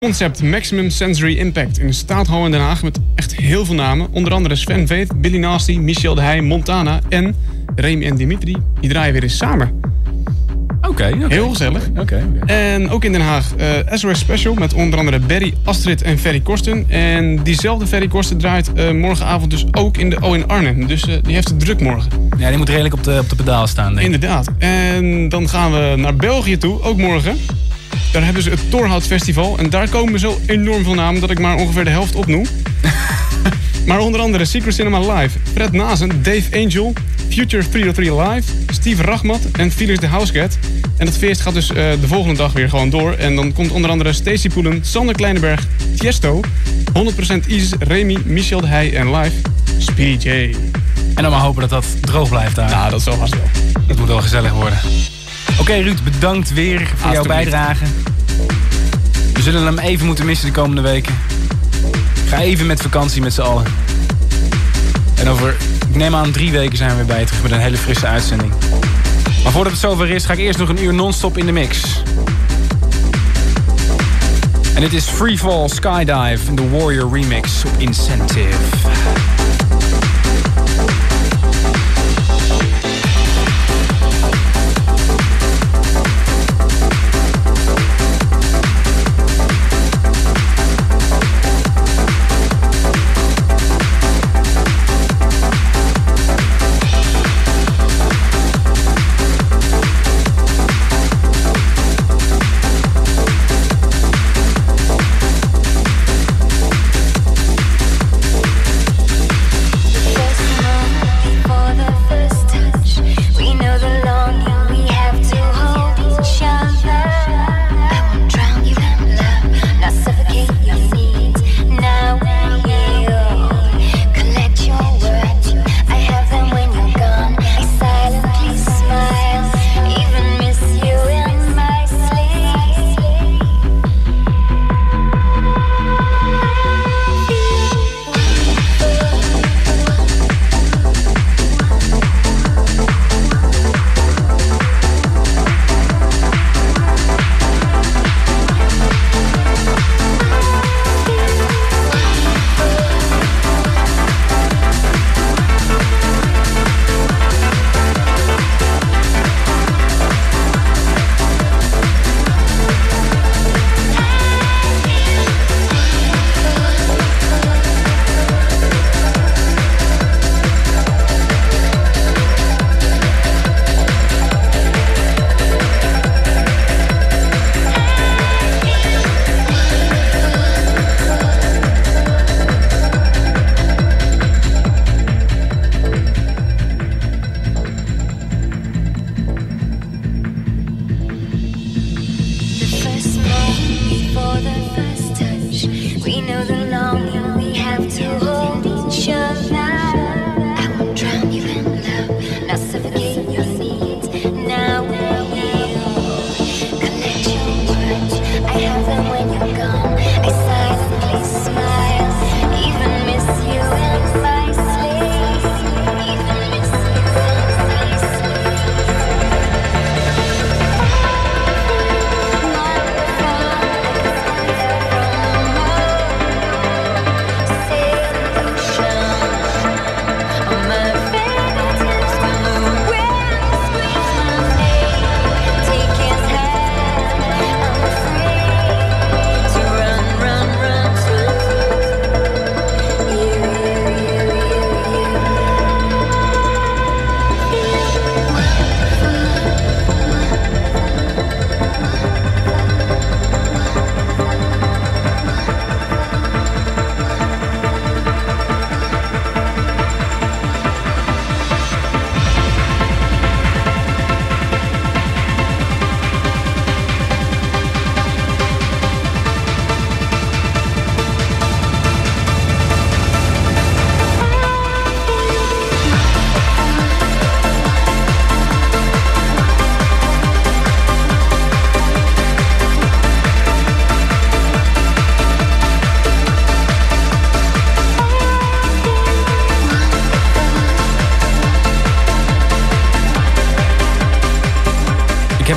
Concept Maximum Sensory Impact in de Stadhal in Den Haag met echt heel veel namen. Onder andere Sven Veet, Billy Nasty, Michel de Heij, Montana en Remy en Dimitri. Die draaien weer eens samen. Oké. Heel gezellig. Oké. En ook in Den Haag SOS Special met onder andere Berry, Astrid en Ferry Korsten. En diezelfde Ferry Korsten draait morgenavond dus ook in de O in Arnhem. Dus die heeft het druk morgen. Ja, die moet redelijk op de pedaal staan, denk ik. Inderdaad. En dan gaan we naar België toe, ook morgen. Daar hebben ze het Torhout Festival. En daar komen zo enorm veel namen dat ik maar ongeveer de helft opnoem. Maar onder andere Secret Cinema Live, Fred Nazen, Dave Angel, Future 303 Live, Steve Rachmat en Felix de Housecat. En dat feest gaat dus de volgende dag weer gewoon door. En dan komt onder andere Stacey Poelen, Sander Kleinenberg, Tiesto, 100% Isis, Remy, Michel de Heij en live Speedy J. En dan maar hopen dat dat droog blijft daar. Nou, dat zal vast wel. Dat moet wel gezellig worden. Oké, Ruud, bedankt weer voor jouw bijdrage. We zullen hem even moeten missen de komende weken. Ga even met vakantie met z'n allen. En ik neem aan 3 weken zijn we weer bij je terug met een hele frisse uitzending. Maar voordat het zover is, ga ik eerst nog een uur non-stop in de mix. En dit is Freefall Skydive in de Warrior remix op Incentive.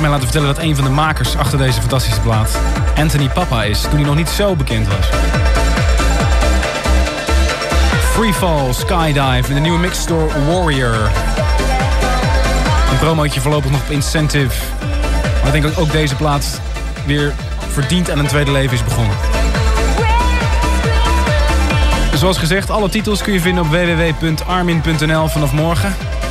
mij laten vertellen dat een van de makers achter deze fantastische plaat Anthony Papa is, toen hij nog niet zo bekend was. Freefall, Skydive met de nieuwe mixstore Warrior. Een promootje voorlopig nog op Incentive. Maar ik denk dat ook deze plaat weer verdient aan een tweede leven is begonnen. Zoals gezegd, alle titels kun je vinden op www.armin.nl vanaf morgen.